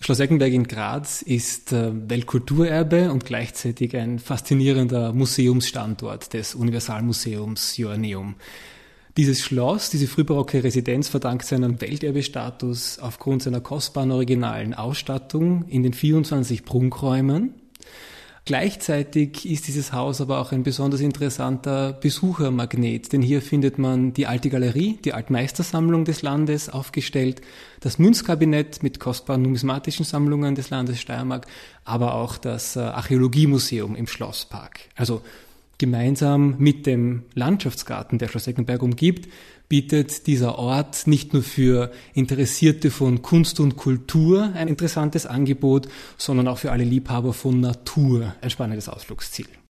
Schloss Eckenberg in Graz ist Weltkulturerbe und gleichzeitig ein faszinierender Museumsstandort des Universalmuseums Joanneum. Dieses Schloss, diese frühbarocke Residenz verdankt seinen Welterbestatus aufgrund seiner kostbaren originalen Ausstattung in den 24 Prunkräumen. Gleichzeitig ist dieses Haus aber auch ein besonders interessanter Besuchermagnet, denn hier findet man die alte Galerie, die Altmeistersammlung des Landes aufgestellt, das Münzkabinett mit kostbaren numismatischen Sammlungen des Landes Steiermark, aber auch das Archäologiemuseum im Schlosspark. Also gemeinsam mit dem Landschaftsgarten, der Schloss Eckenberg umgibt, bietet dieser Ort nicht nur für Interessierte von Kunst und Kultur ein interessantes Angebot, sondern auch für alle Liebhaber von Natur ein spannendes Ausflugsziel.